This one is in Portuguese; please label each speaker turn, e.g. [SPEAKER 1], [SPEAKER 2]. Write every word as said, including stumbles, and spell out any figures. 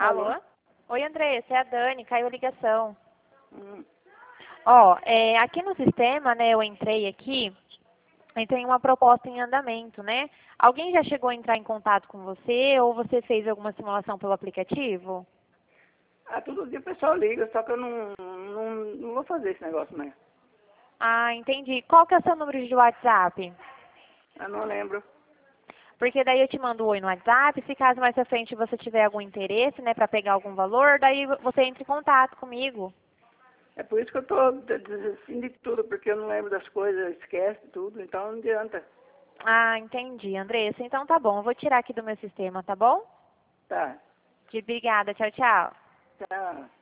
[SPEAKER 1] Alô?
[SPEAKER 2] Alô? Oi, Andressa, é a Dani, caiu a ligação.
[SPEAKER 1] Hum.
[SPEAKER 2] Ó, é, aqui no sistema, né, eu entrei aqui, e tem uma proposta em andamento, né? Alguém já chegou a entrar em contato com você ou você fez alguma simulação pelo aplicativo?
[SPEAKER 1] Ah, todo dia o pessoal liga, só que eu não, não, não vou fazer esse negócio, né?
[SPEAKER 2] Ah, entendi. Qual que é o seu número de WhatsApp?
[SPEAKER 1] Eu não lembro.
[SPEAKER 2] Porque daí eu te mando um oi no WhatsApp, se caso mais pra frente você tiver algum interesse, né, para pegar algum valor, daí você entra em contato comigo.
[SPEAKER 1] É por isso que eu tô desistindo de tudo, porque eu não lembro das coisas, esquece tudo, então não adianta.
[SPEAKER 2] Ah, entendi, Andressa. Então tá bom, eu vou tirar aqui do meu sistema, tá bom?
[SPEAKER 1] Tá.
[SPEAKER 2] Obrigada, tchau, tchau.
[SPEAKER 1] Tchau.